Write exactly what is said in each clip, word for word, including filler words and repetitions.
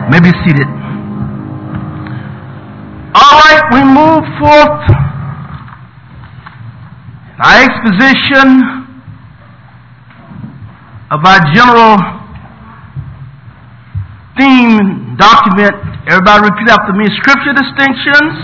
May be seated. All right, we move forth. Our exposition of our general theme document. Everybody repeat after me. Scripture distinctions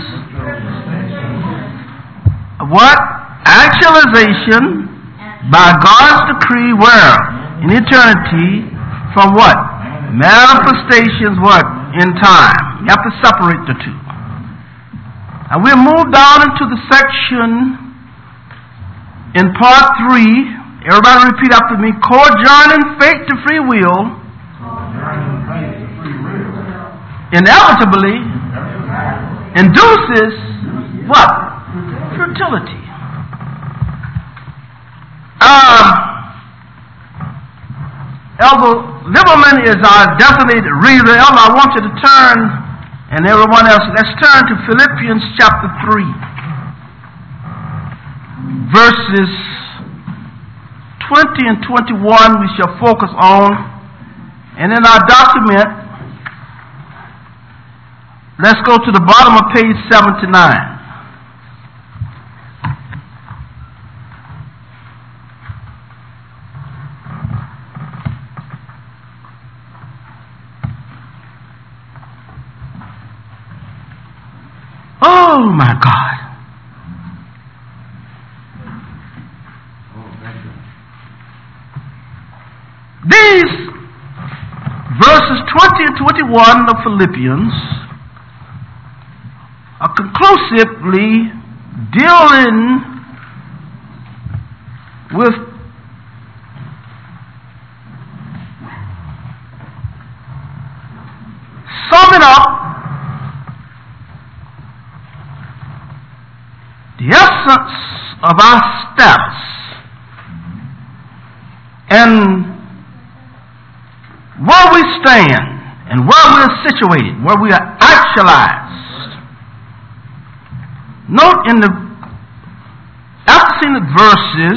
of what? Actualization by God's decree where? In eternity. From what? Manifestations what? In time. You have to separate the two. And we'll move down into the section in part three. Everybody repeat after me. Co-joining faith to free will inevitably induces what? Fertility. Um, Elder Liberman is our designated reader. Elder, I want you to turn, and everyone else, let's turn to Philippians chapter three, verses twenty and twenty-one we shall focus on. And in our document, let's go to the bottom of page seventy-nine. Oh my God. These verses twenty and twenty-one of Philippians are conclusively dealing with summing up the essence of our status and where we stand and where we are situated, where we are actualized. Note in the, after seeing the verses,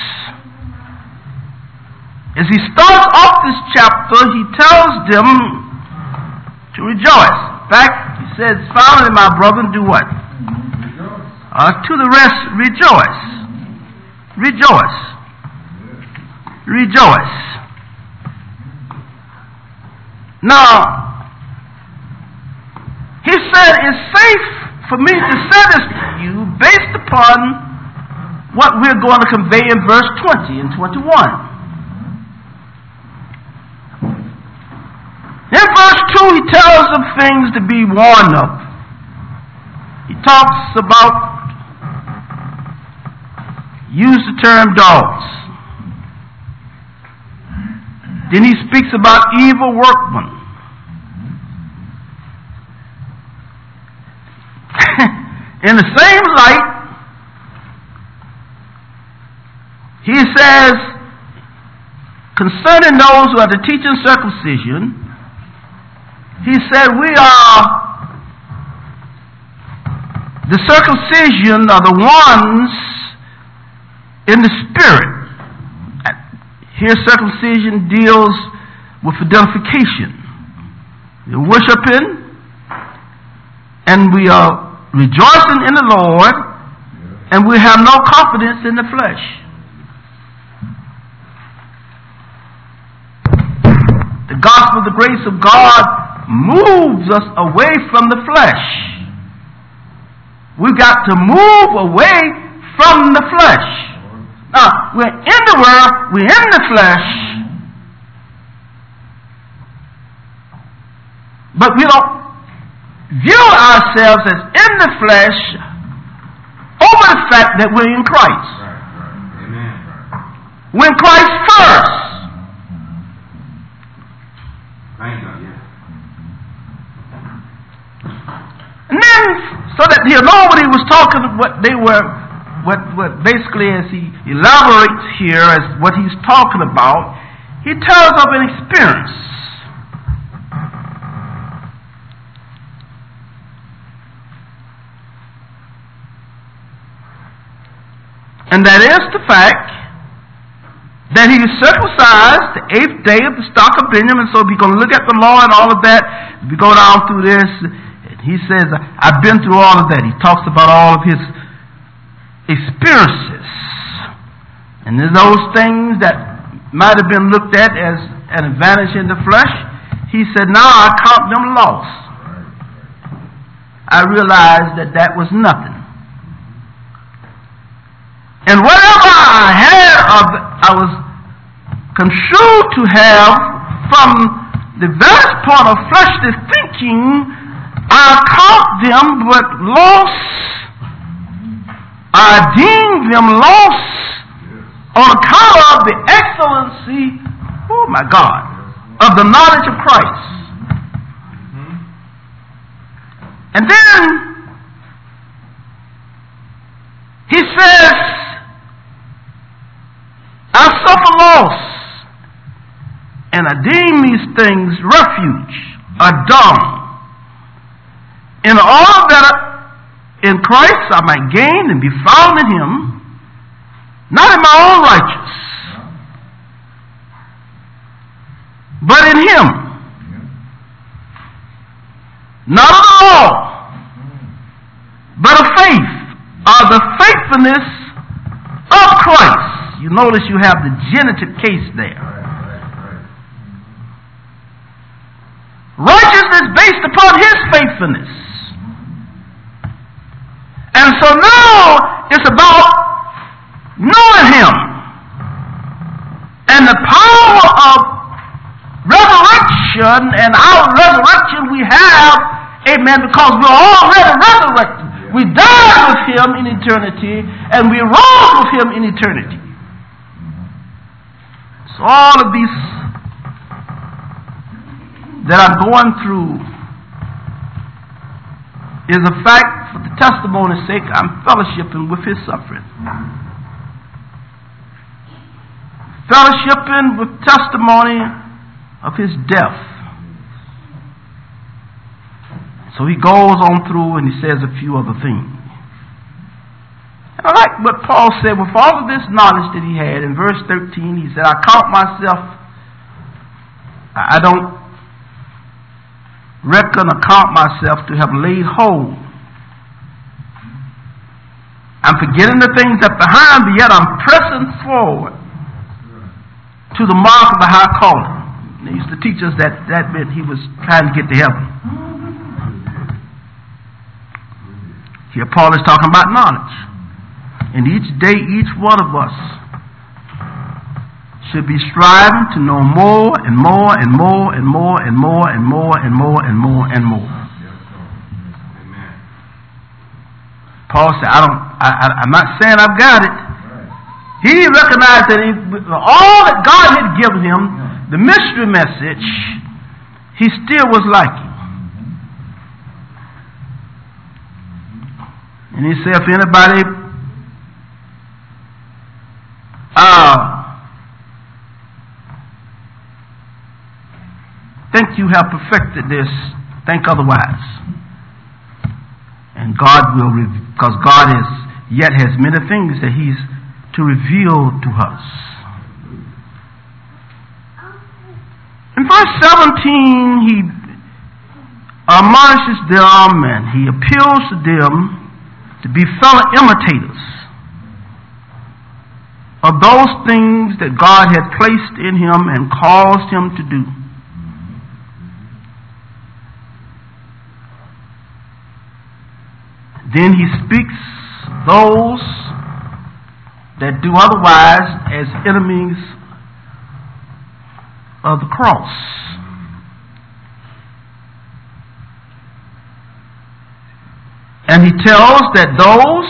as he starts off this chapter, he tells them to rejoice. In fact, he says, finally, my brethren, do what? Uh, to the rest, rejoice. Rejoice. Rejoice. Now, he said it's safe for me to say this to you based upon what we're going to convey in verse twenty and twenty-one. In verse two, he tells them things to be warned of. He talks about, use the term dogs. Then he speaks about evil workmen. In the same light, he says, concerning those who are to teach in circumcision, he said, we are, the circumcision are the ones in the spirit. Here circumcision deals with identification. We're worshiping and we are rejoicing in the Lord, and we have no confidence in the flesh. The gospel of the grace of God moves us away from the flesh. We've got to move away from the flesh. Now, we're in the world, we're in the flesh, but we don't view ourselves as in the flesh over the fact that we're in Christ. Amen. We're in Christ first. And then, so that you know what he was talking, what they were, what, what basically as he elaborates here as what he's talking about, he tells of an experience. And that is the fact that he was circumcised the eighth day of the stock of Benjamin. So we're going to look at the law and all of that. We go down through this. He says, I've been through all of that. He talks about all of his experiences. And there's those things that might have been looked at as an advantage in the flesh. He said, now I count them loss. I realized that that was nothing. And whatever I had, of, I was construed to have from the various part of fleshly thinking, I count them but loss. I deem them loss on account of the excellency, oh my God, of the knowledge of Christ. And then he says, I suffer loss, and I deem these things refuge, or dung, in order that in Christ I might gain and be found in him, not in my own righteousness, but in him. Not of the law, but of faith, or the faithfulness of Christ. You notice you have the genitive case there. Righteousness based upon his faithfulness. And so now it's about knowing him and the power of resurrection, and our resurrection we have, amen, because we're already resurrected. We died with him in eternity, and we rose with him in eternity. So all of these that I'm going through is a fact. For the testimony's sake, I'm fellowshipping with his suffering. Fellowshipping with testimony of his death. So he goes on through and he says a few other things. And I like what Paul said. With all of this knowledge that he had, in verse thirteen, he said, I count myself, I don't reckon or count myself to have laid hold. I'm forgetting the things that behind, but yet I'm pressing forward to the mark of the high calling. They used to teach us that that meant he was trying to get to heaven. Here Paul is talking about knowledge. And each day, each one of us should be striving to know more and more and more and more and more and more and more and more and more. Paul said, I don't, I, I, I'm not saying I've got it. He recognized that he, all that God had given him, the mystery message, he still was lacking. And he said, if anybody uh, think you have perfected this, think otherwise. And God will, because God is yet has many things that he's to reveal to us. In verse seventeen, he admonishes them and he appeals to them to be fellow imitators of those things that God had placed in him and caused him to do. Then he speaks those that do otherwise as enemies of the cross. And he tells that those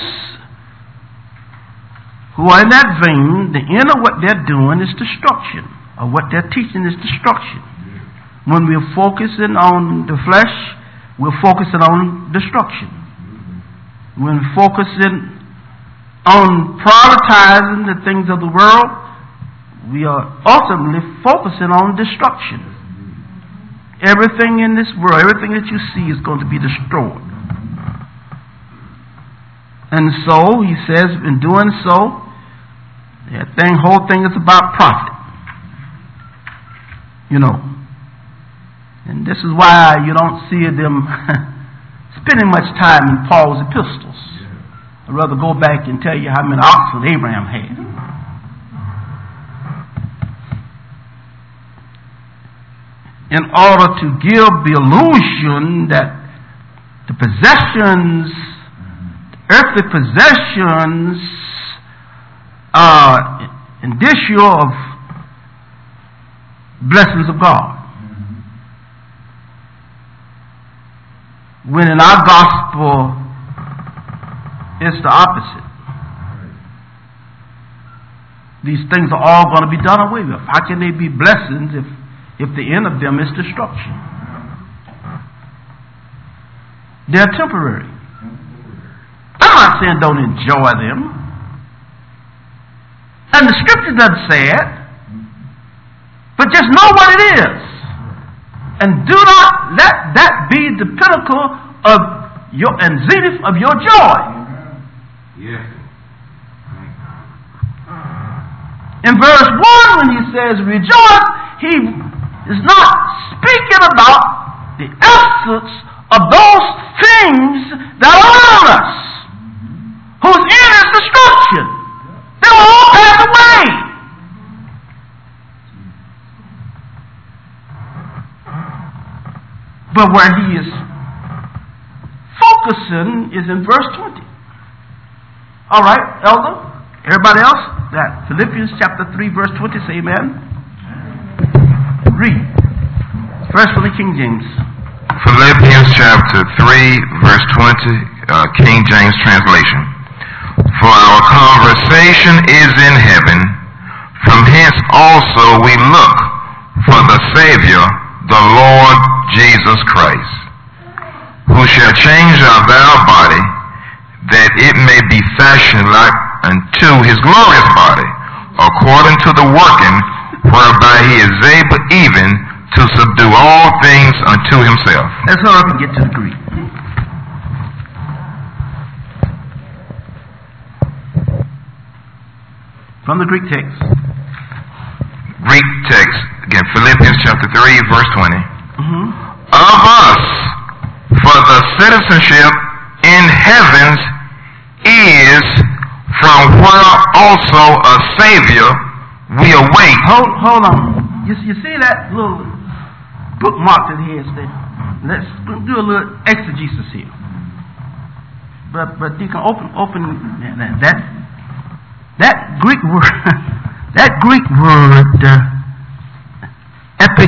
who are in that vein, the end of what they're doing is destruction, or what they're teaching is destruction. When we're focusing on the flesh, we're focusing on destruction. When we're focusing on prioritizing the things of the world, we are ultimately focusing on destruction. Everything in this world, everything that you see is going to be destroyed. And so, he says, in doing so, that thing, whole thing is about profit. You know. And this is why you don't see them spending much time in Paul's epistles. I'd rather go back and tell you how many oxen Abraham had. In order to give the illusion that the possessions, the earthly possessions, are indicia of blessings of God. When in our gospel, it's the opposite. These things are all going to be done away with. How can they be blessings if, if the end of them is destruction? They're temporary. I'm not saying don't enjoy them. And the scripture doesn't say it. But just know what it is. And do not let that be the pinnacle of your and zenith of your joy. Yes. In verse one, when he says rejoice, he is not speaking about the essence of those things that are around us, whose end is destruction. They will all pass away. But where he is focusing is in verse twenty. All right, elder? Everybody else? That Philippians chapter three, verse twenty, say amen. Read. First from the King James. Philippians chapter three, verse twenty, uh, King James translation. For our conversation is in heaven, from hence also we look for the Savior, the Lord Jesus Christ, who shall change our vile body, that it may be fashioned like unto his glorious body, according to the working whereby he is able even to subdue all things unto himself. Let's hurry up and get to the Greek. From the Greek text. Greek text, again, Philippians chapter three, verse twenty. Mm-hmm. Of us, for the citizenship in heavens is from where also a Savior we await. Hold, hold on. You, you see that little bookmark that he has there? Let's do a little exegesis here. But but you can open open that that Greek word that Greek word uh, epic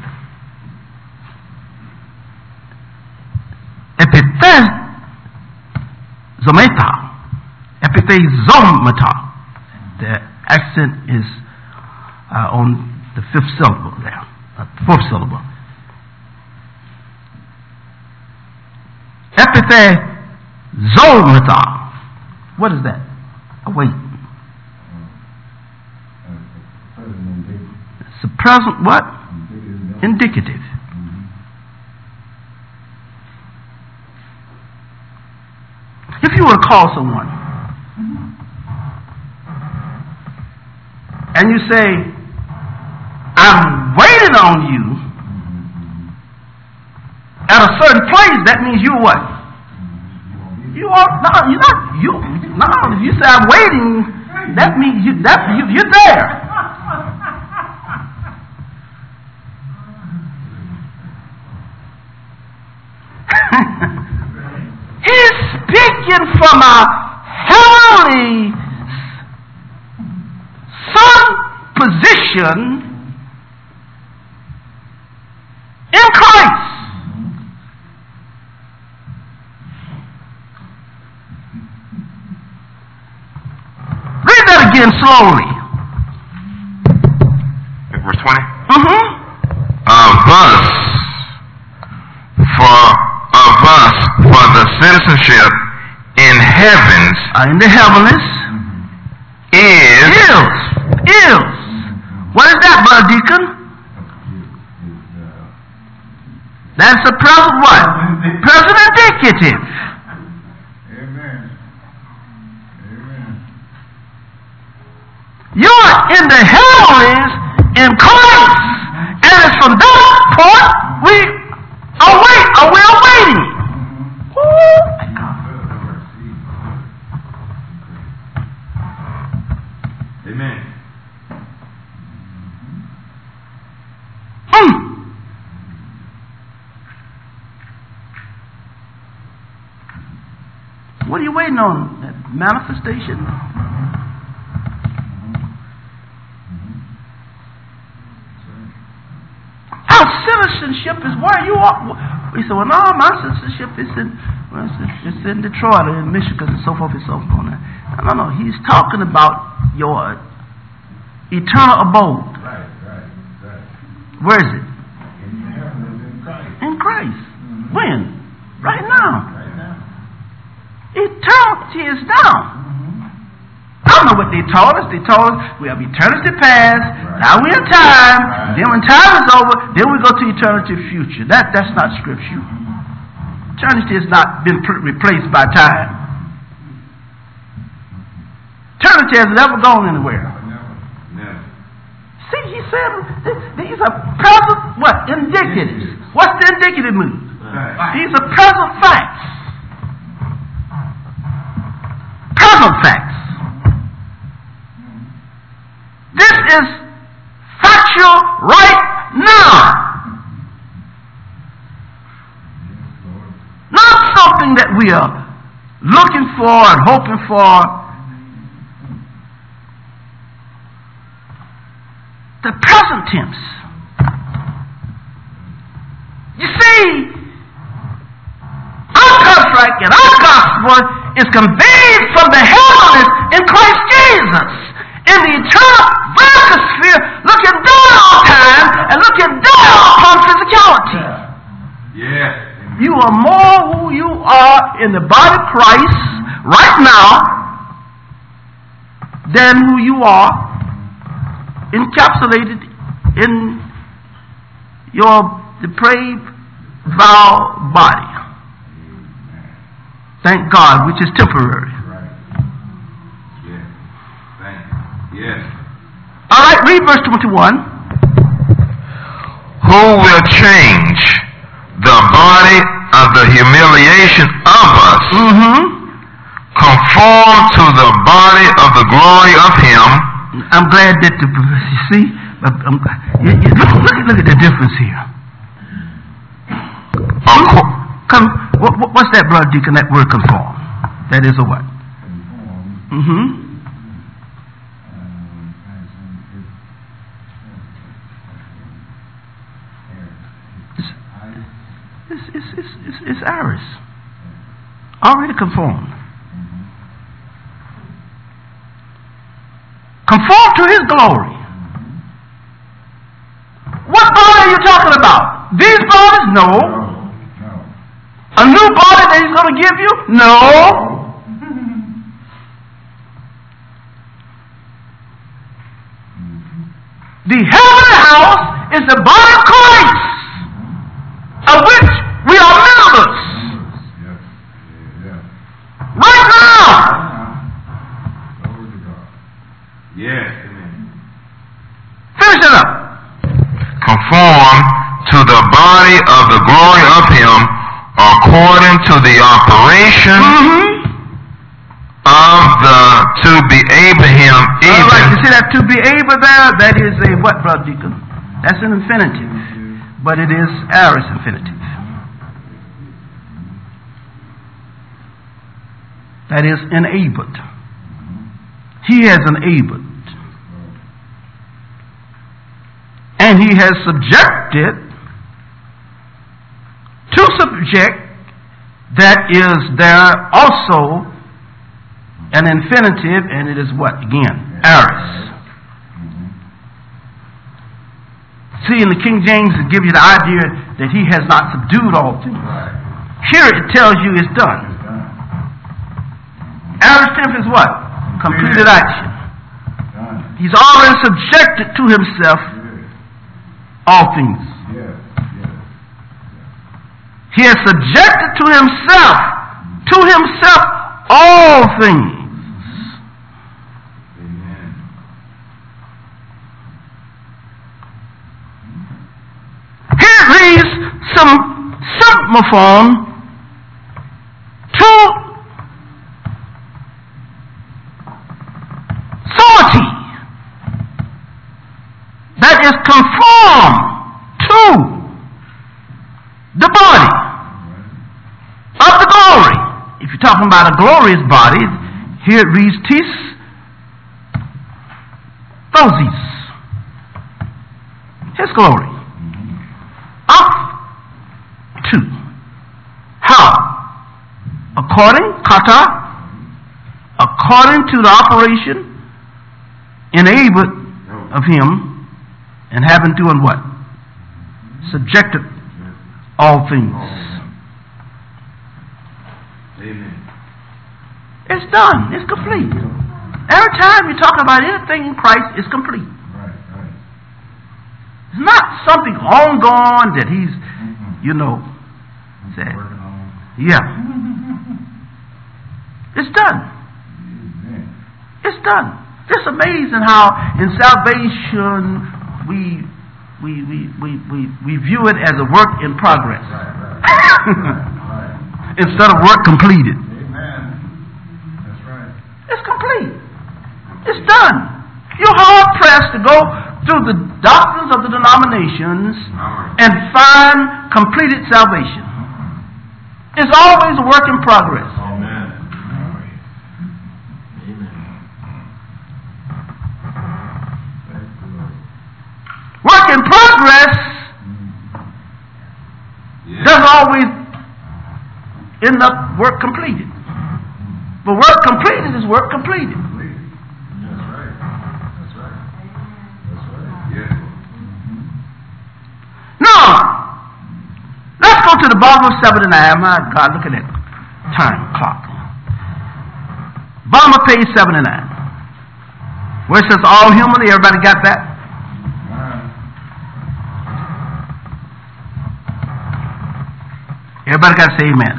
epithesomata epithesomata. The accent is uh, on the fifth syllable there, uh, fourth syllable. Epithesomata. What is that? Oh, wait. It's a present what? Indicative. If you were to call someone and you say, I'm waiting on you at a certain place, that means you what? You are no, you're not you. No, if you say I'm waiting, that means you that you, you're there. He's speaking from a heavenly sun position in Christ. Read that again slowly. Verse twenty. Mm-hmm. Of us, for of us, for the citizenship in heavens, Uh, in the heavens is is is. What is that, Brother Deacon? That's a present what? Present indicative. Amen. Amen. You're in the heavens in Christ, and And it's from that point we await, are we awaiting? Oh my God. Amen. Hmm. What are you waiting on? That manifestation? Our citizenship is where you are. We say, well, no, my citizenship is in, well, it's, it's in Detroit or in Michigan and so forth and so forth. No, no, no. He's talking about your eternal abode. Right, right, right. Where is it? In heaven is in Christ. In Christ. Mm-hmm. When? Right now. Right now. Eternity is now. Mm-hmm. I don't know what they told us. They told us we have eternity past, Right. now we're in time, Right. then when time is over, then we go to eternity future. That That's not scripture. Eternity has not been pr- replaced by time. Eternity has never gone anywhere. Never, never. See, he said th- these are present, what? Indicatives. What's the indicative mood? Right. These are present facts. Present facts. This is factual right now. Not something that we are looking for and hoping for. The present tense. You see, our contract and our gospel is conveyed from the heavens in Christ Jesus, in the eternal sphere, looking down on time and looking down upon physicality. Yes. You are more who you are in the body of Christ right now than who you are encapsulated in your depraved, vile body. Thank God, which is temporary. Right. Yes. Thank you. Yes. All right, read verse twenty-one. Who will change the body of the humiliation of us, Mm-hmm. conform to the body of the glory of him. I'm glad that the, you see, um, you, you, look, look, look at the difference here. Acco- Come, what, what, what's that, brother deacon? That word conform. That is a what? Conform. Mm-hmm. It's, it's, it's, it's, it's ours. Already conformed. Conform to his glory. What body are you talking about? These bodies? No. No. No. A new body that he's going to give you? No. The heavenly house is the body of Christ, of which we are members. Yes. Yeah. Right now. Glory to God. Yes. Amen. Finish it up. Conform to the body of the glory of him, according to the operation Mm-hmm. of the to be able him All even. right, you see that to be able there? That is a what, brother deacon? That's an infinitive. But it is aorist infinitive. That is enabled. He has enabled. And he has subjected to subject, that is there also an infinitive, and it is what? Again, aorist. See, in the King James, it gives you the idea that he has not subdued all things. Right. Here it tells you it's done. It's done. Aorist tense is what? Completed action. Done. He's already subjected to himself Yes. all things. Yes. Yes. He has subjected to himself, to himself, all things. Amen. semaphore to authority that is conformed to the body of the glory. If you're talking about a glorious body, here it reads tis thosis, his glory. Up to. How? According, kata, according to the operation enabled of him, and having doing what? Subjected all things. Amen. It's done. It's complete. Every time you talk about anything in Christ, it's complete. Right, right. It's not something ongoing that he's, you know, said. Working on. Yeah. It's done. Amen. It's done. It's amazing how in salvation we we we we we, we view it as a work in progress. Right, right. Right. Instead of work completed. Amen. That's right. It's complete. It's done. You're hard pressed to go through the doctrines of the denominations and find completed salvation. It's always a work in progress. Amen. Work in progress Yeah. doesn't always end up work completed. But work completed is work completed. That's right. That's right. That's right. Yeah. Now, let's go to the bottom of seven and a half. My God, look at that time clock. Bottom of page seven and nine. Where it says all humanly, everybody got that? Everybody got to say amen.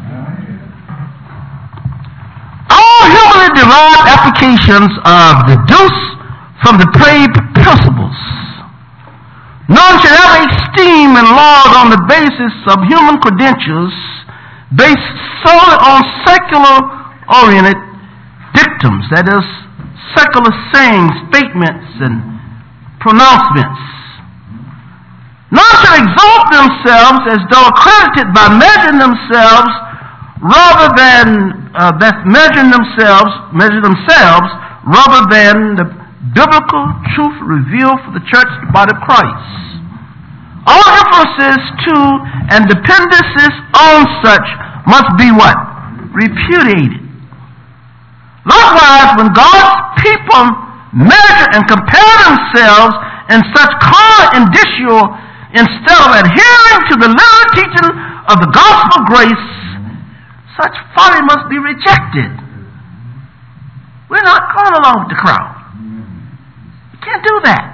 All humanly derived applications are deduced from the depraved principles. None should ever esteem and laud on the basis of human credentials based solely on secular-oriented dictums, that is, secular sayings, statements, and pronouncements. None should exalt themselves as though accredited by measuring themselves rather than uh, that measuring themselves, measure themselves rather than the biblical truth revealed for the church, the body of Christ. All inferences to and dependencies on such must be what? Repudiated. Likewise, when God's people measure and compare themselves in such carnal indicia, instead of adhering to the literal teaching of the gospel of grace, such folly must be rejected. We're not going along with the crowd. You can't do that.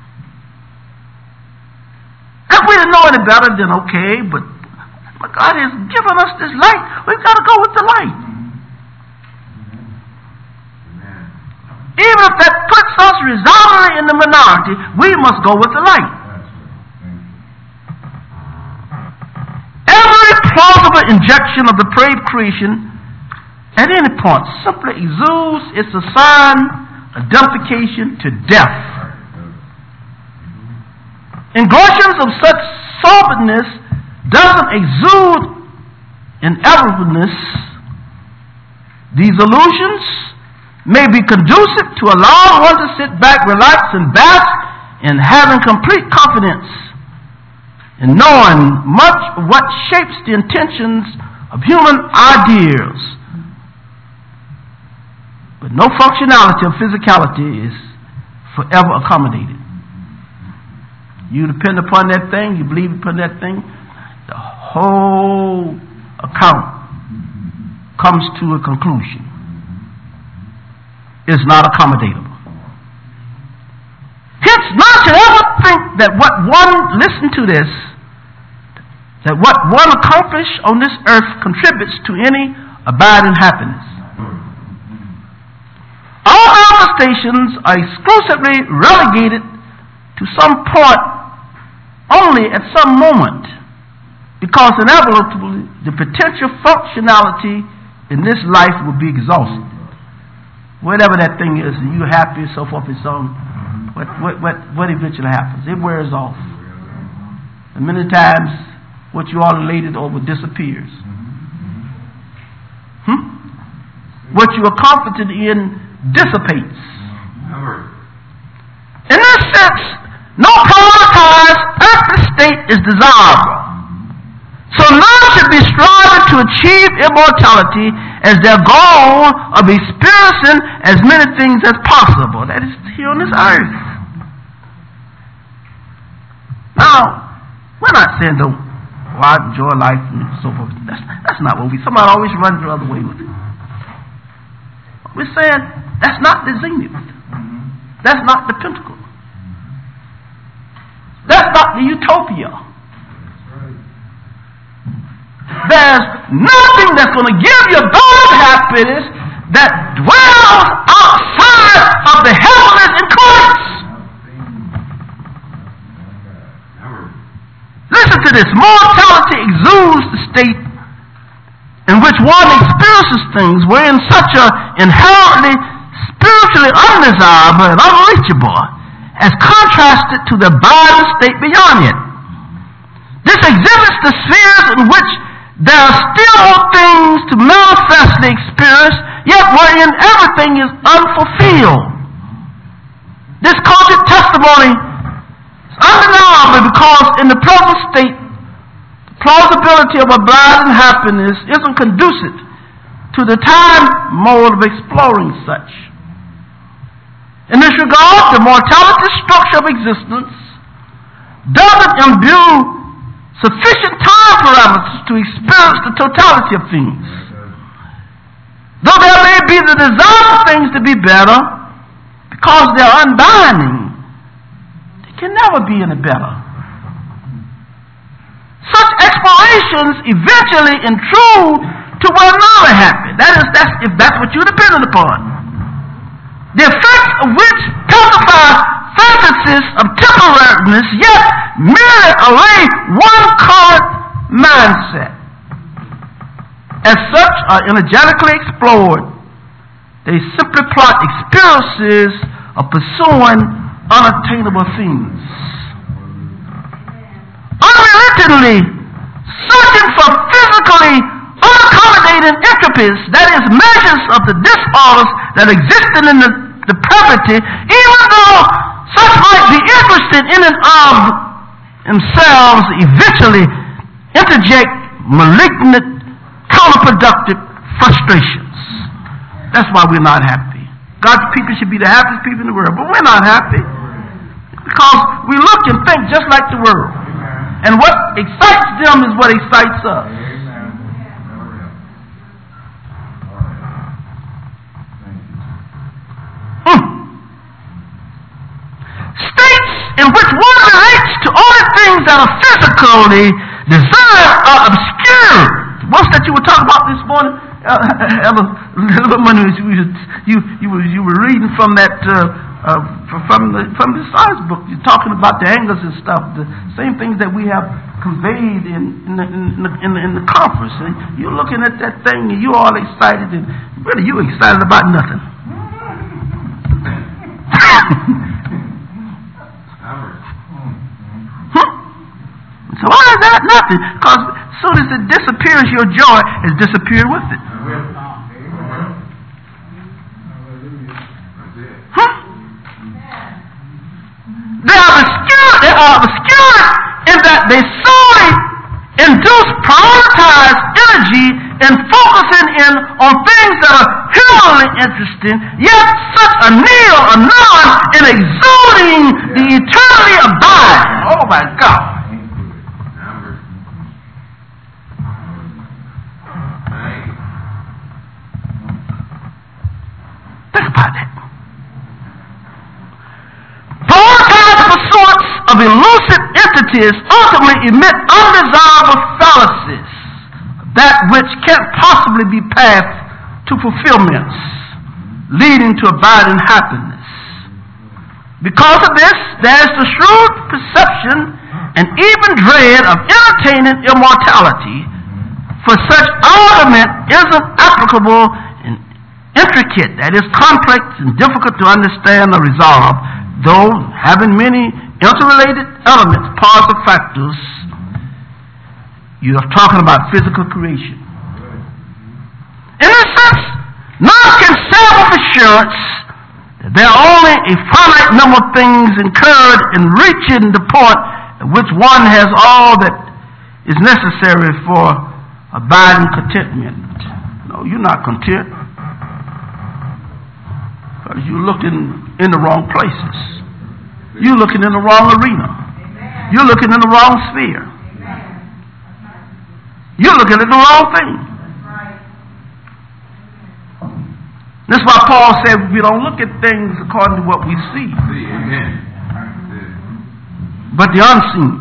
If we didn't know any better, then okay, but God has given us this light. We've got to go with the light. Even if that puts us resoundingly in the minority, we must go with the light. Every plausible injection of the depraved creation at any point simply exudes its assigned identification to death. Ingressions of such soberness doesn't exude inevitableness. These illusions may be conducive to allow one to sit back, relax, and bask in having complete confidence in knowing much of what shapes the intentions of human ideas. But no functionality of physicality is forever accommodated. You depend upon that thing, you believe upon that thing, the whole account comes to a conclusion. It's not accommodatable. Hence, none should ever think that what one, listen to this, that what one accomplishes on this earth contributes to any abiding happiness. All manifestations are exclusively relegated to some point only at some moment, Because inevitably, the potential functionality in this life will be exhausted. Whatever that thing is, you happy, so forth and so on, what, what, what, what eventually happens? It wears off. And many times, what you all elated over disappears. Hmm? What you are confident in dissipates. In this sense, no privatized earthly state is desirable. So none should be striving to achieve immortality as their goal of experiencing as many things as possible. That is here on this earth. Now, we're not saying don't go out and enjoy life and so forth. That's, that's not what we. Somebody always runs the other way with it. We're saying that's not the zenith. That's not the pinnacle. That's not the utopia. There's nothing that's going to give you God happiness that dwells outside of the heavenlies in Christ. Listen to this. Mortality exudes the state in which one experiences things wherein such a inherently spiritually undesirable and unreachable as contrasted to the abiding state beyond it. This exhibits the spheres in which there are still more things to manifestly experience, yet wherein everything is unfulfilled. This cogent testimony is undeniable because in the present state, the plausibility of abiding happiness isn't conducive to the time mode of exploring such. In this regard, the mortality structure of existence doesn't imbue sufficient time parameters to experience the totality of things. Though there may be the desire for things to be better, because they are unbinding, they can never be any better. Such explorations eventually intrude to where none are happy. That is, that's, if that's what you're dependent upon. The effects of which testify fantasies of temporariness, yet merely array one current mindset. As such are energetically explored, they simply plot experiences of pursuing unattainable things. Unrelentingly searching for physically unaccommodating entropies, that is, measures of the disorders that existed in the, the poverty, even though such might be interested in and of themselves, eventually interject malignant, counterproductive frustrations. That's why we're not happy. God's people should be the happiest people in the world, but we're not happy because we look and think just like the world. And what excites them is what excites us. Hmm. States in which one relates to only things that are physically desired are obscured. What's that you were talking about this morning? Uh, you, you, you, were, you were reading from that uh, uh, from the from the science book. You're talking about the angles and stuff, the same things that we have conveyed in in the, in the, in the, in the conference. And you're looking at that thing and you're all excited, and really you excited about nothing. hmm? So why is that nothing? Because as soon as it disappears, your joy has disappeared with it. Huh? They are obscure, they are obscure in that they solely induce prioritized energy in focusing in on things that are humanly interesting, yet such a nil, a none in exuding the eternally abiding. Oh my God. Think about that. Prioritized pursuits of elusive entities ultimately emit undesirable fallacies, that which can't possibly be passed to fulfillments, leading to abiding happiness. Because of this, there is the shrewd perception and even dread of entertaining immortality, for such argument isn't applicable and intricate, that is complex and difficult to understand or resolve, though having many interrelated elements, parts, or factors. You are talking about physical creation. In a sense, none can say with assurance that there are only a finite number of things incurred in reaching the point at which one has all that is necessary for abiding contentment. No, you're not content because you're looking in the wrong places. You're looking in the wrong arena. You're looking in the wrong sphere. You're looking at the wrong thing. That's why Paul said we don't look at things according to what we see, but the unseen.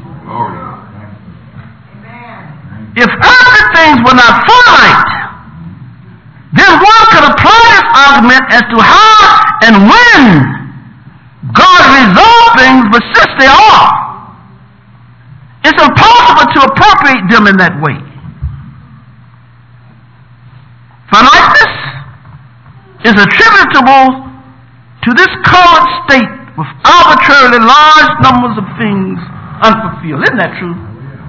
If earthly things were not finite, then one could apply this argument as to how and when God resolved things, but since they are, it's impossible to appropriate them in that way. Finiteness is attributable to this current state with arbitrarily large numbers of things unfulfilled. Isn't that true?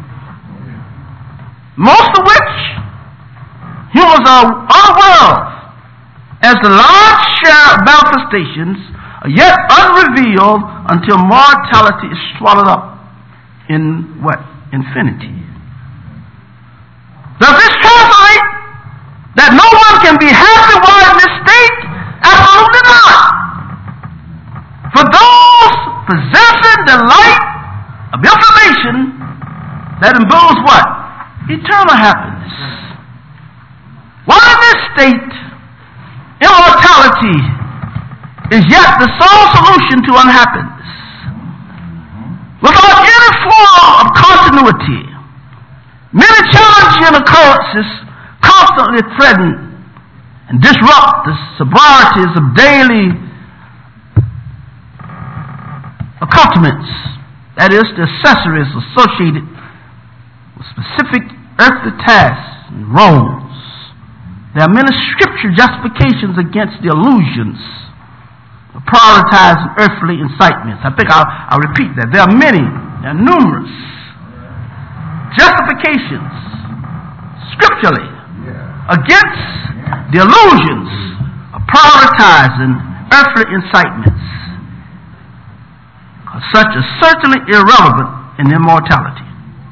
Most of which humans are unaware of, as the large share of manifestations are yet unrevealed until mortality is swallowed up in what? Infinity. Does this translate that no one can be happy while in this state? Absolutely not. For those possessing the light of information that imbues what? Eternal happiness. While in this state, immortality is yet the sole solution to unhappiness. Without any form of continuity, many challenging occurrences constantly threaten and disrupt the sobrieties of daily accoutrements, that is, the accessories associated with specific earthly tasks and roles. There are many scripture justifications against the illusions of prioritizing earthly incitements. I think I'll, I'll repeat that. There are many, there are numerous justifications scripturally against the illusions of prioritizing earthly incitements, such as certainly irrelevant in immortality.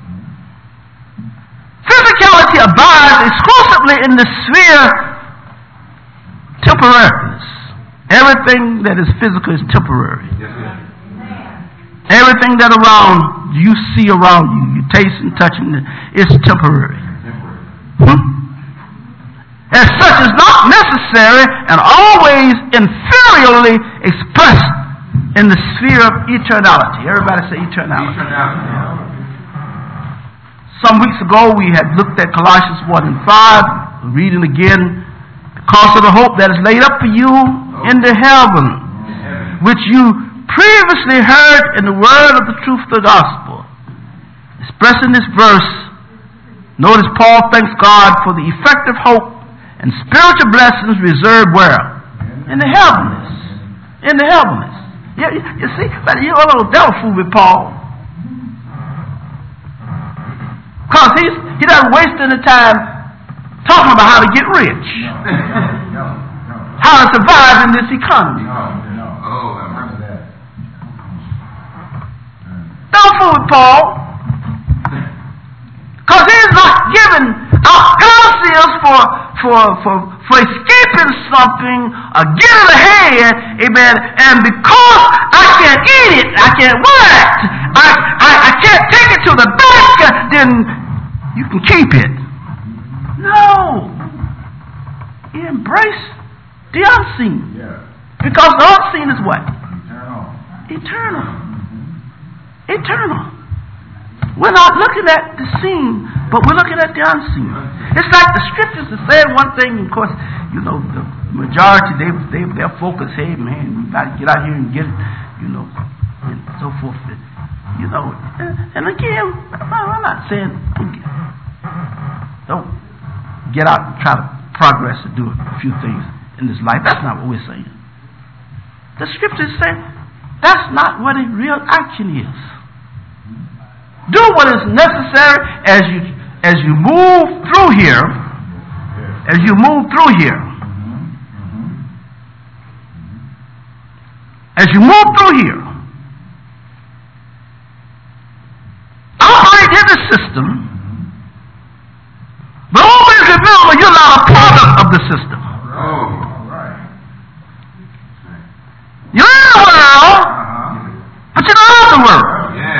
Physicality abides exclusively in the sphere of temporariness. Everything that is physical is temporary. Everything that around you see around you, you taste and touch, is temporary. Hmm? As such, is not necessary and always inferiorly expressed in the sphere of eternality. Everybody say eternality. eternality. Some weeks ago we had looked at Colossians one and five, reading again, because of the hope that is laid up for you in the heaven, which you previously heard in the word of the truth of the gospel. Expressing this verse, notice Paul thanks God for the effective hope and spiritual blessings reserved where? In the heavens. In the heavens. You, you see, but you're a little devil fool with Paul. Because he's he doesn't waste any time talking about how to get rich. How to survive in this economy. Don't fool with Paul. Because he's not giving out counsels for for for for escaping something or getting ahead, amen. And because I can't eat it, I can't wear it, I, I, I can't take it to the bank, then you can keep it. No. You embrace the unseen. Yeah. Because the unseen is what? Eternal. Eternal. Eternal. We're not looking at the seen, but we're looking at the unseen. It's like the scriptures have said one thing, of course, you know, the majority, they, they, their focus, hey man, we got to get out here and get it, you know, and so forth. You know, and again, I'm not saying don't get out and try to progress and do a few things in this life. That's not what we're saying. The scriptures say that's not what a real action is. Do what is necessary as you as you move through here. As you move through here. As you move through here. Operate in the system. But always remember you're not a product of the system. You're in the world, but you're not of the world.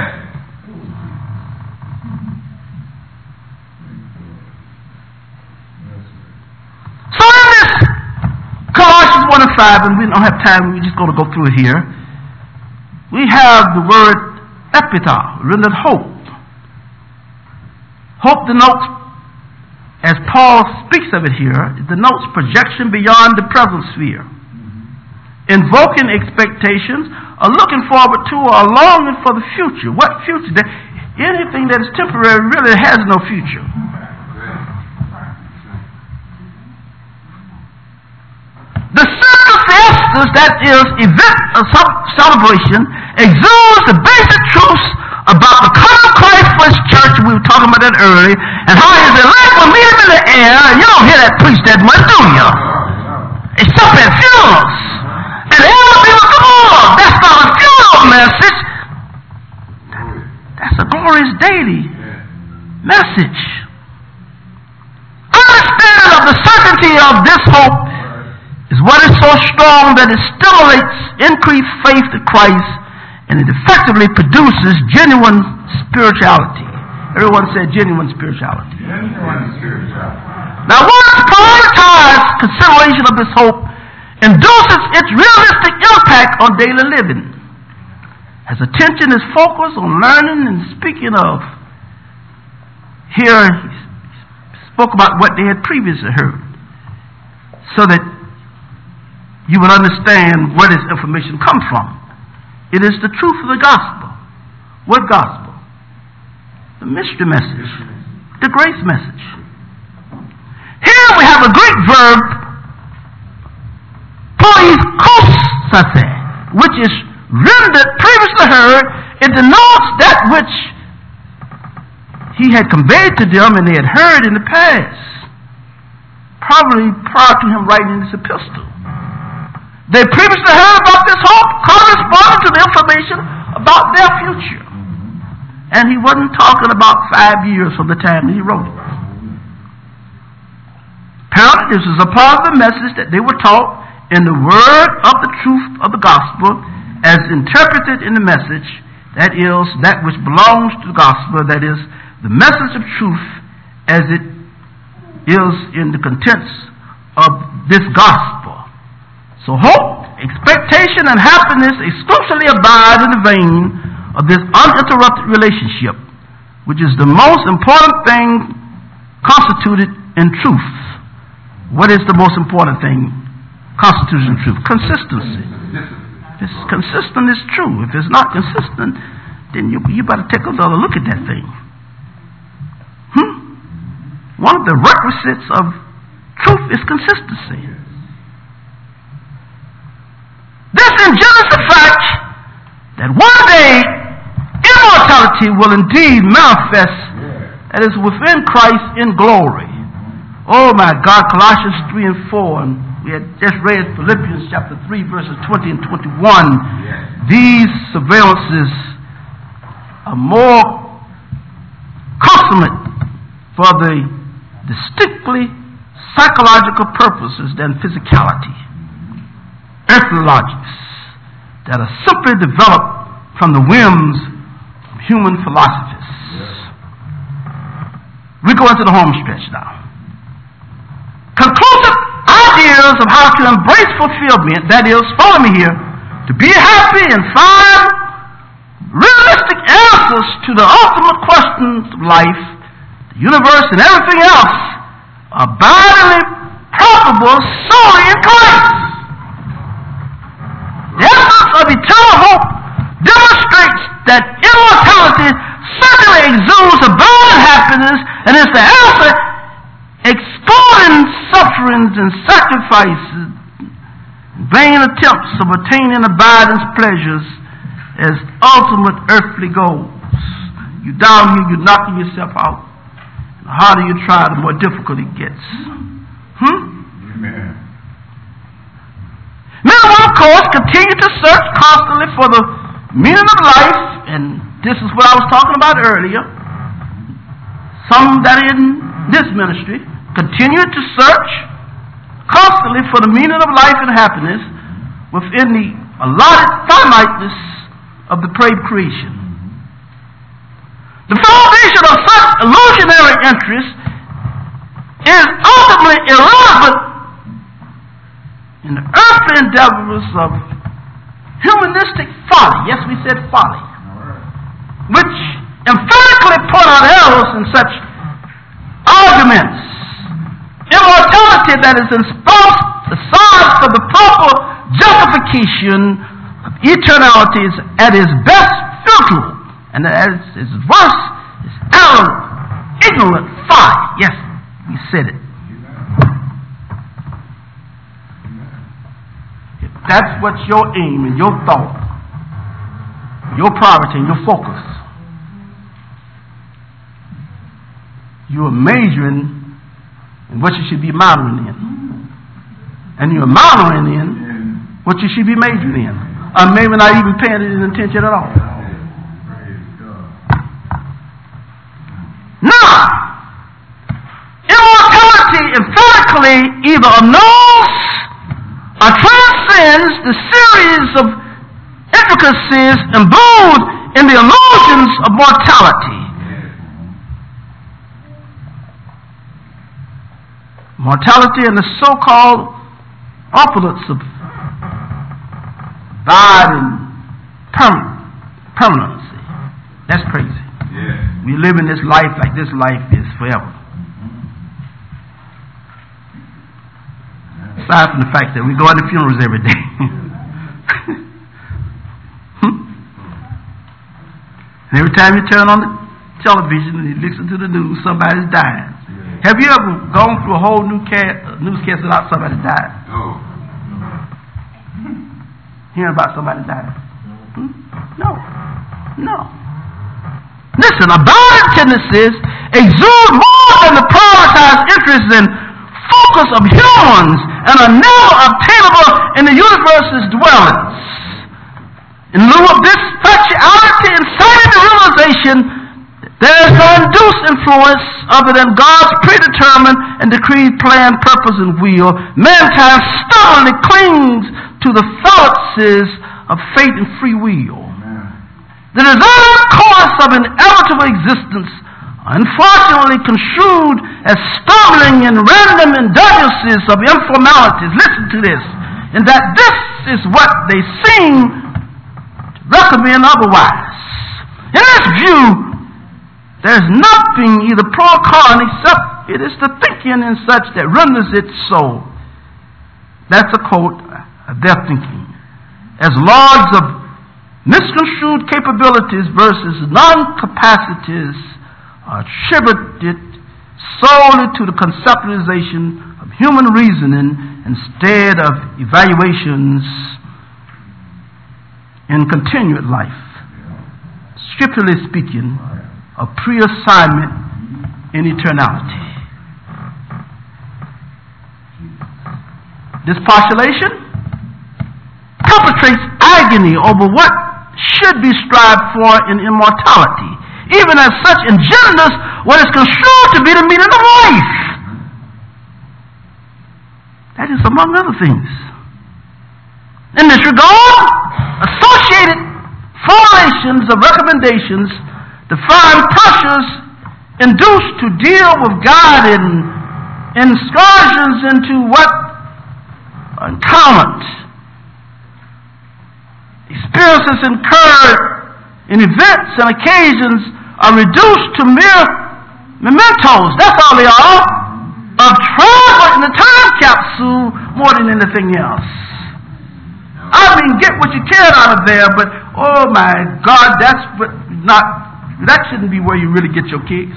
So in this Colossians one and five, and we don't have time, we're just going to go through it here. We have the word epitha, rendered hope. Hope denotes, as Paul speaks of it here, it denotes projection beyond the present sphere. Invoking expectations, or looking forward to, or longing for the future. What future? Anything that is temporary really has no future. The circumstances, that is, event of celebration, exudes the basic truths about the coming Christ for his church. We were talking about that earlier, and how his elect will meet him in the air. You don't hear that preached that much, do you? Except at funerals. And everybody will come on. That's not a funeral message. That's a glorious daily message. Understanding of the certainty of this hope is what is so strong that it stimulates increased faith in Christ, and it effectively produces genuine spirituality. Everyone said genuine spirituality. Genuine spirituality. Now, one's prioritized consideration of this hope induces its realistic impact on daily living. As attention is focused on learning and speaking of, here he spoke about what they had previously heard, so that you will understand where this information comes from. It is the truth of the gospel. What gospel? The mystery message. The grace message. Here we have a Greek verb, poikosate, which is rendered previously heard. It denotes that which he had conveyed to them and they had heard in the past, probably prior to him writing this epistle. They previously heard about this hope corresponding to the information about their future. And he wasn't talking about five years from the time that he wrote it. Apparently, this is a part of the message that they were taught in the word of the truth of the gospel as interpreted in the message, that is, that which belongs to the gospel, that is, the message of truth as it is in the contents of this gospel. So hope, expectation, and happiness exclusively abide in the vein of this uninterrupted relationship, which is the most important thing constituted in truth. What is the most important thing constituted in truth? Consistency. If it's consistent, it's true. If it's not consistent, then you, you better take another look at that thing. Hmm? One of the requisites of truth is consistency. This engenders the fact that one day immortality will indeed manifest, that is within Christ in glory. Oh my God, Colossians three and four, and we had just read Philippians chapter three, verses twenty and twenty-one. These surveillances are more consummate for the distinctly psychological purposes than physicality. Earthly logics that are simply developed from the whims of human philosophies. We go into the home stretch now. Conclusive ideas of how to embrace fulfillment, that is, follow me here, to be happy and find realistic answers to the ultimate questions of life, the universe, and everything else, are vitally probable solely in Christ. The essence of eternal hope demonstrates that immortality certainly exudes abundant happiness and is the answer, excluding sufferings and sacrifices, vain attempts of attaining abiding pleasures as ultimate earthly goals. You down here, you're knocking yourself out. The harder you try, the more difficult it gets. Hmm? Amen. Many will, of course, continue to search constantly for the meaning of life, and this is what I was talking about earlier. Some that are in this ministry continue to search constantly for the meaning of life and happiness within the allotted finiteness of the prayed creation. The foundation of such illusionary interest is ultimately irrelevant in the earthly endeavors of humanistic folly. Yes, we said folly. Which emphatically point out errors in such arguments. Immortality that is in aside for the proper justification of eternality is at its best futile, and at its worst is arrogant, ignorant folly. Yes, we said it. If that's what's your aim and your thought, your priority and your focus, you are majoring in what you should be minoring in. And you're minoring in what you should be majoring in. Or maybe not even paying it attention at all. Now, immortality emphatically either annuls or transcends the series of intricacies imbued in the illusions of mortality. Mortality and the so-called opulence of abiding permanent, permanency. That's crazy. Yeah. We live in this life like this life is forever. Aside from the fact that we go to funerals every day. hmm? And every time you turn on the television and you listen to the news, somebody's dying. Have you ever gone through a whole newscast, newscast without somebody died? No. Hearing about somebody dying? Hmm? No. No. Listen, abiding tendencies exude more than the prioritized interests and focus of humans and are never obtainable in the universe's dwellings. In lieu of this factuality inciting the realization there is no induced influence other than God's predetermined and decreed plan, purpose, and will. Mankind stubbornly clings to the fallacies of fate and free will. The desired course of inevitable existence, unfortunately construed as stumbling and random indulgences of informalities. Listen to this. And that this is what they seem to recommend otherwise. In this view, there's nothing either pro or con except it is the thinking and such that renders it so. That's a quote of their thinking. As lords of misconstrued capabilities versus non-capacities are attributed solely to the conceptualization of human reasoning instead of evaluations in continued life. Scripturally speaking, a pre-assignment in eternality. This postulation perpetrates agony over what should be strived for in immortality, even as such engenders what is construed to be the meaning of life. That is among other things. In this regard, associated formulations of recommendations define pressures induced to deal with God in excursions into what are encountered. Experiences incurred in events and occasions are reduced to mere mementos. That's all they are. Of travel in the time capsule more than anything else. I mean, get what you can out of there, but Oh my God, that's what not. That shouldn't be where you really get your kicks.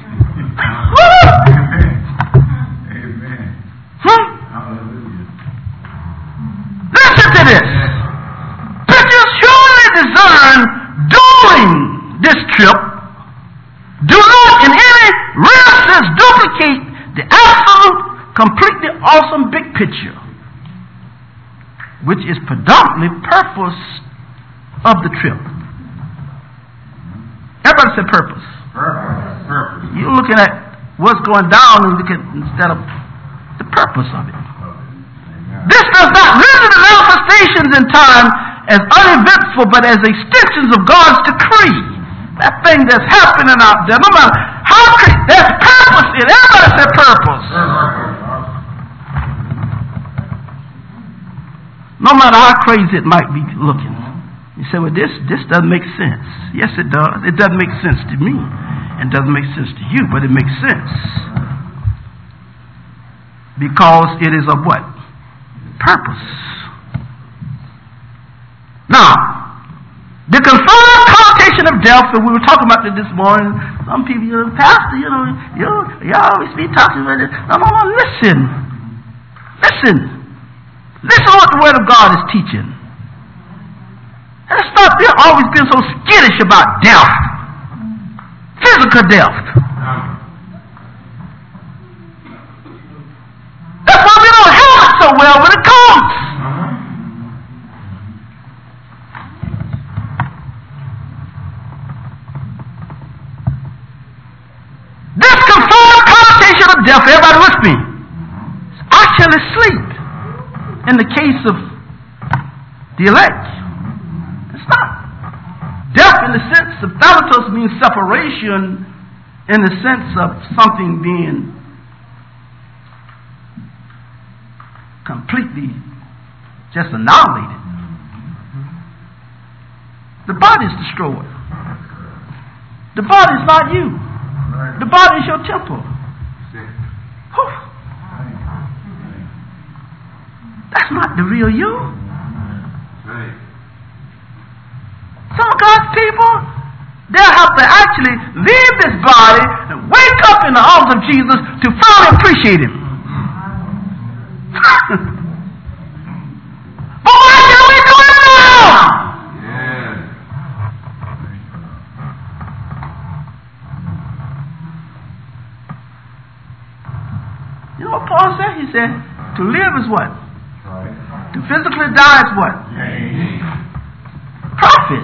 Amen. Amen. Hmm? Hallelujah. Listen to this. Preachers surely discern during this trip do not in any real sense duplicate the absolute, completely awesome big picture, which is predominantly purpose of the trip. Everybody said purpose. Purpose. Purpose. You're looking at what's going down and looking instead of the purpose of it. Amen. This does not render the manifestations in time as uneventful, but as extensions of God's decree. That thing that's happening out there, no matter how crazy, there's purpose in it. Everybody said purpose. No matter how crazy it might be looking. You say, well, this, this doesn't make sense. Yes, it does. It doesn't make sense to me. It doesn't make sense to you, but it makes sense. Because it is of what? Purpose. Now, the confirmed connotation of death, and we were talking about it this morning. Some people, you know, Pastor, you know, you, you always be talking about it. No, no, no, listen. Listen. Listen to what the Word of God is teaching. And stop being, always being so skittish about death. Physical death. That's why we don't handle it so well when it comes. This confirmed connotation of death, everybody with me, is actually sleep in the case of the elect. It's not. Death in the sense of thanatos means separation in the sense of something being completely just annihilated. The body is destroyed. The body is not you. The body is your temple. Whew. That's not the real you. Some of God's people, they'll have to actually leave this body and wake up in the arms of Jesus to finally appreciate Him. But why can't we do it now? You know what Paul said? He said, to live is what? Right. To physically die is what? Amen. Profit.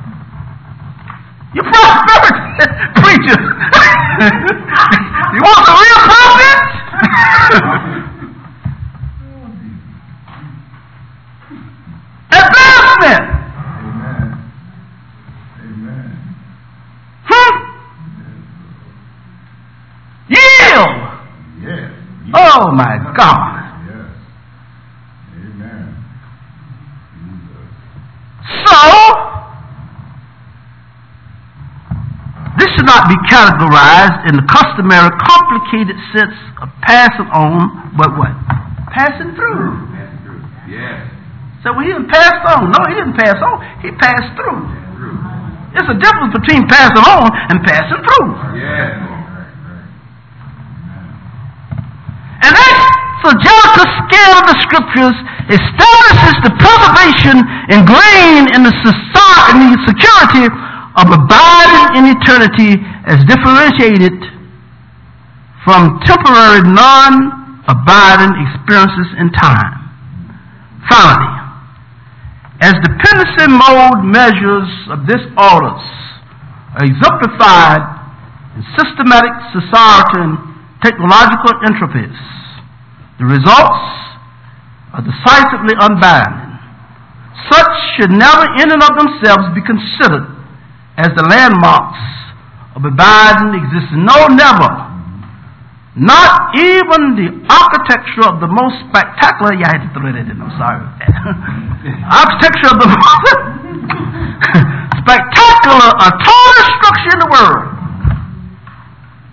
You prosperity preacher. You want some real profit? Advancement. Amen. Amen. Hmm? Yield. Yes. Oh my God. Yes. Amen. Jesus. So, this should not be categorized in the customary complicated sense of passing on, but what? Passing through. Passing through. Yes. So well, he didn't pass on. No, he didn't pass on. He passed through. Through. There's a difference between passing on and passing through. Yes. And that Sojata scale of the scriptures establishes the preservation ingrained in the society, in the security of abiding in eternity as differentiated from temporary non-abiding experiences in time. Finally, as dependency mode measures of this orders are exemplified in systematic society and technological entropies, the results are decisively unbinding. Such should never in and of themselves be considered as the landmarks of abiding existence. No, never. Not even the architecture of the most spectacular, yeah, I had to throw that in, I'm sorry. Architecture of the most spectacular, a tallest structure in the world.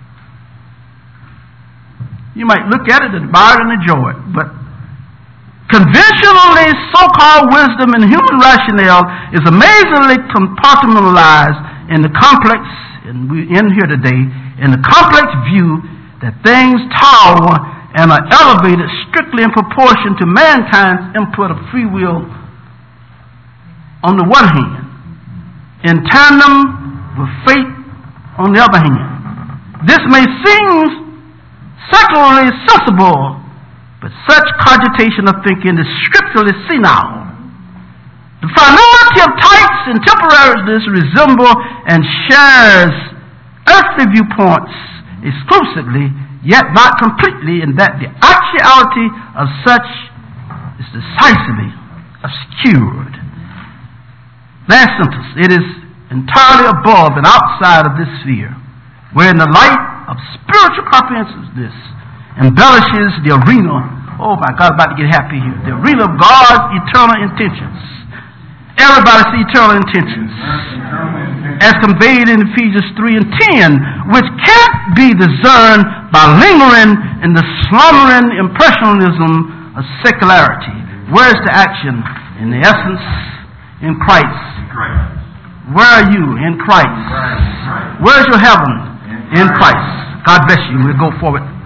You might look at it, admire it, and enjoy it, but Conventionally, so-called wisdom and human rationale is amazingly compartmentalized in the complex, and we're in here today, in the complex view that things tower and are elevated strictly in proportion to mankind's input of free will on the one hand, in tandem with faith on the other hand. This may seem secularly sensible, but such cogitation of thinking is scripturally senile. The finality of types and temporariness resemble and shares earthly viewpoints exclusively, yet not completely, in that the actuality of such is decisively obscured. Last sentence. It is entirely above and outside of this sphere, wherein the light of spiritual comprehensiveness embellishes the arena. Oh my God, I'm about to get happy here. The arena of God's eternal intentions. Everybody see eternal intentions. As conveyed in Ephesians three and ten, which can't be discerned by lingering in the slumbering impressionism of secularity. Where's the action? In the essence, in Christ. Where are you? In Christ. Where's your heaven? In Christ. God bless you. We'll go forward.